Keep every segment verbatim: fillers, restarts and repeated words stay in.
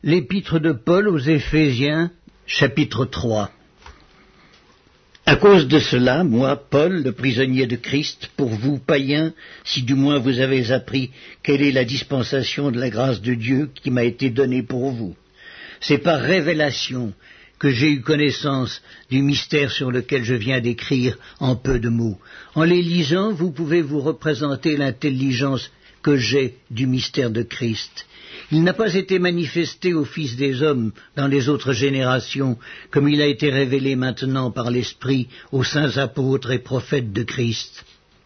L'épître de Paul aux Éphésiens, chapitre trois. À cause de cela, moi, Paul, le prisonnier de Christ, pour vous, païens, si du moins vous avez appris quelle est la dispensation de la grâce de Dieu qui m'a été donnée pour vous. C'est par révélation que j'ai eu connaissance du mystère sur lequel je viens d'écrire en peu de mots. En les lisant, vous pouvez vous représenter l'intelligence que j'ai du mystère de Christ. Il n'a pas été manifesté aux fils des hommes dans les autres générations, comme il a été révélé maintenant par l'Esprit aux saints apôtres et prophètes de Christ.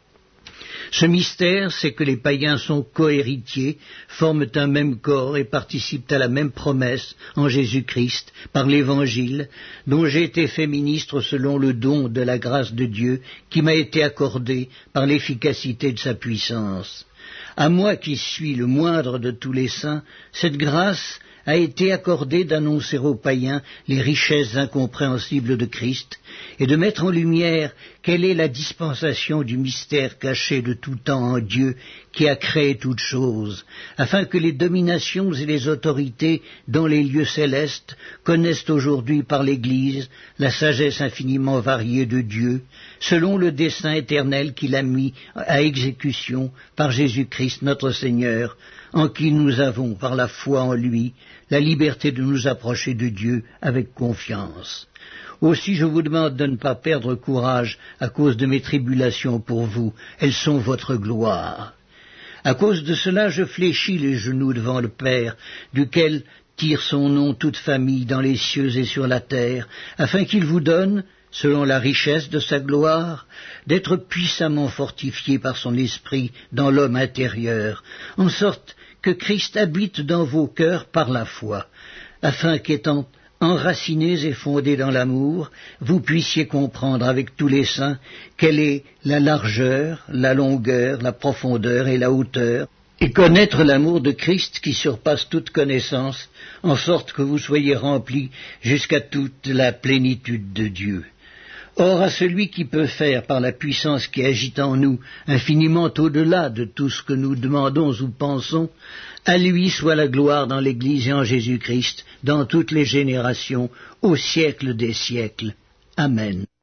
Ce mystère, c'est que les païens sont cohéritiers, forment un même corps et participent à la même promesse en Jésus-Christ par l'Évangile, dont j'ai été fait ministre selon le don de la grâce de Dieu qui m'a été accordé par l'efficacité de sa puissance. À moi qui suis le moindre de tous les saints, cette grâce a été accordée d'annoncer aux païens les richesses incompréhensibles de Christ et de mettre en lumière quelle est la dispensation du mystère caché de tout temps en Dieu qui a créé toutes choses, afin que les dominations et les autorités dans les lieux célestes connaissent aujourd'hui par l'Église la sagesse infiniment variée de Dieu, selon le dessein éternel qu'il a mis à exécution par Jésus-Christ notre Seigneur, en qui nous avons, par la foi en lui, la liberté de nous approcher de Dieu avec confiance. Aussi je vous demande de ne pas perdre courage à cause de mes tribulations pour vous, elles sont votre gloire. À cause de cela je fléchis les genoux devant le Père, duquel tire son nom toute famille dans les cieux et sur la terre, afin qu'il vous donne, selon la richesse de sa gloire, d'être puissamment fortifié par son esprit dans l'homme intérieur, en sorte que Christ habite dans vos cœurs par la foi, afin qu'étant enracinés et fondés dans l'amour, vous puissiez comprendre avec tous les saints quelle est la largeur, la longueur, la profondeur et la hauteur, et connaître l'amour de Christ qui surpasse toute connaissance, en sorte que vous soyez remplis jusqu'à toute la plénitude de Dieu. Or, à celui qui peut faire, par la puissance qui agit en nous, infiniment au-delà de tout ce que nous demandons ou pensons, à lui soit la gloire dans l'Église et en Jésus-Christ, dans toutes les générations, au siècle des siècles. Amen.